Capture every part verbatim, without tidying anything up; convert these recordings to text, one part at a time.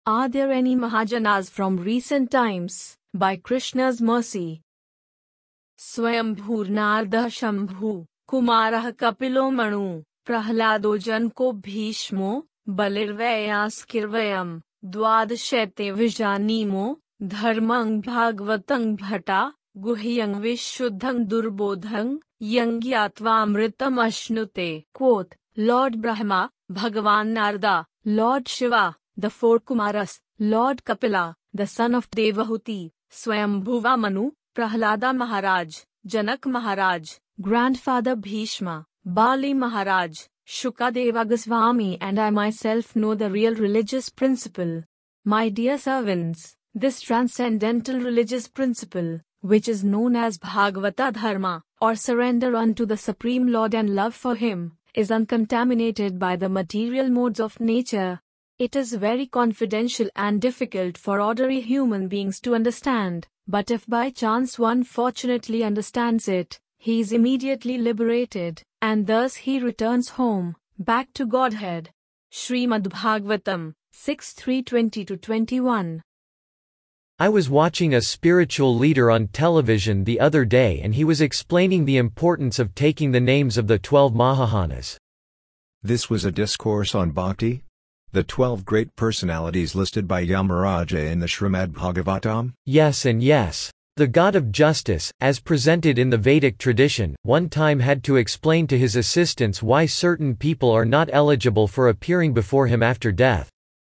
Are there any Mahajanas from recent times, by Krishna's mercy? Swayambhur Narda Shambhu, Kumarah Kapilo Manu, Prahlado Janko Bhishmo, Balirvayas Kirvayam, Dwadashete Vijanimo, Dharmang Bhagvatang Bhata, Guhyang Vishuddhang Durbodhang, Yangyatva Amritam Quote, Lord Brahma, Bhagavan Narada, Lord Shiva, the four Kumaras, Lord Kapila, the son of Devahuti, Swayambhuva Manu, Prahlada Maharaj, Janak Maharaj, Grandfather Bhishma, Bali Maharaj, Shukadeva Goswami and I myself know the real religious principle. My dear servants, this transcendental religious principle, which is known as Bhagavata Dharma, or surrender unto the Supreme Lord and love for Him, is uncontaminated by the material modes of nature. It is very confidential and difficult for ordinary human beings to understand, but if by chance one fortunately understands it, he is immediately liberated, and thus he returns home, back to Godhead. Srimad Bhagavatam, six three twenty to twenty-one. I was watching a spiritual leader on television the other day and he was explaining the importance of taking the names of the twelve Mahajanas. This was a discourse on Bhakti? The twelve great personalities listed by Yamaraja in the Srimad Bhagavatam? Yes and yes. The god of justice, as presented in the Vedic tradition, one time had to explain to his assistants why certain people are not eligible for appearing before him after death.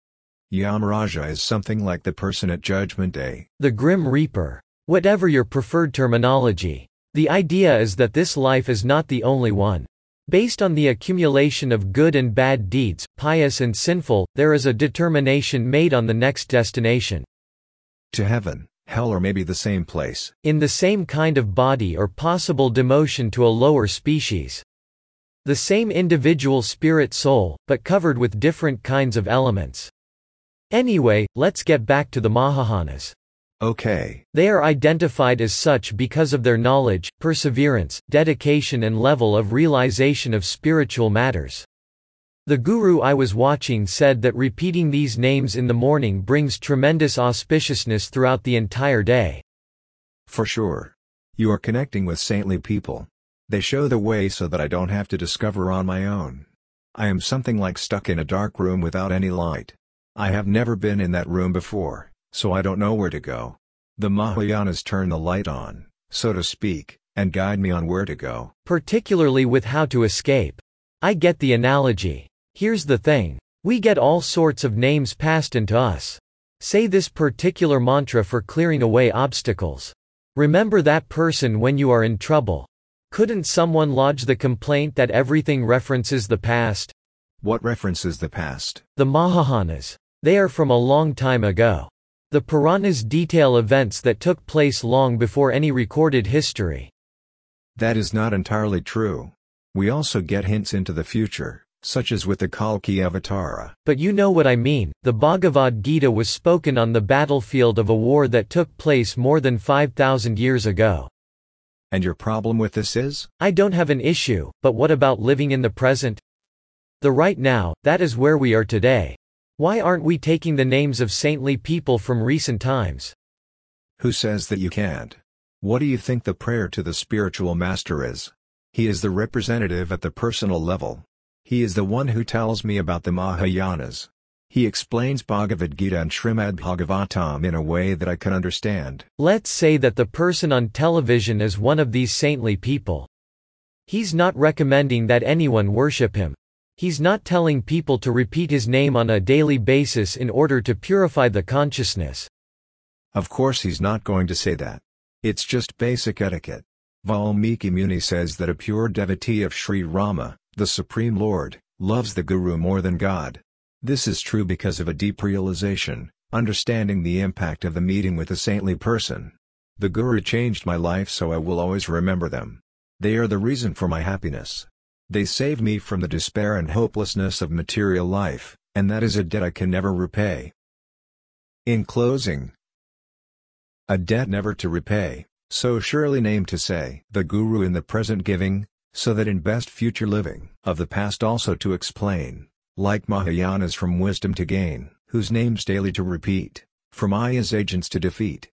Yamaraja is something like the person at Judgment Day. The Grim Reaper. Whatever your preferred terminology. The idea is that this life is not the only one. Based on the accumulation of good and bad deeds, pious and sinful, there is a determination made on the next destination. To heaven, hell or maybe the same place. In the same kind of body or possible demotion to a lower species. The same individual spirit soul, but covered with different kinds of elements. Anyway, let's get back to the Mahajanas. Okay. They are identified as such because of their knowledge, perseverance, dedication and level of realization of spiritual matters. The guru I was watching said that repeating these names in the morning brings tremendous auspiciousness throughout the entire day. For sure. You are connecting with saintly people. They show the way so that I don't have to discover on my own. I am something like stuck in a dark room without any light. I have never been in that room before, so I don't know where to go. The Mahajanas turn the light on, so to speak, and guide me on where to go. Particularly with how to escape. I get the analogy. Here's the thing. We get all sorts of names passed into us. Say this particular mantra for clearing away obstacles. Remember that person when you are in trouble. Couldn't someone lodge the complaint that everything references the past? What references the past? The Mahajanas. They are from a long time ago. The Puranas detail events that took place long before any recorded history. That is not entirely true. We also get hints into the future, such as with the Kalki Avatara. But you know what I mean. The Bhagavad Gita was spoken on the battlefield of a war that took place more than five thousand years ago. And your problem with this is? I don't have an issue, but what about living in the present? The right now, that is where we are today. Why aren't we taking the names of saintly people from recent times? Who says that you can't? What do you think the prayer to the spiritual master is? He is the representative at the personal level. He is the one who tells me about the Mahajanas. He explains Bhagavad Gita and Srimad Bhagavatam in a way that I can understand. Let's say that the person on television is one of these saintly people. He's not recommending that anyone worship him. He's not telling people to repeat his name on a daily basis in order to purify the consciousness. Of course he's not going to say that. It's just basic etiquette. Valmiki Muni says that a pure devotee of Sri Rama, the Supreme Lord, loves the Guru more than God. This is true because of a deep realization, understanding the impact of the meeting with a saintly person. The Guru changed my life, so I will always remember them. They are the reason for my happiness. They saved me from the despair and hopelessness of material life, and that is a debt I can never repay. In closing, a debt never to repay, so surely named to say the Guru in the present giving, so that in best future living of the past also to explain, like Mahajanas from wisdom to gain. whose names daily to repeat, from I his agents to defeat.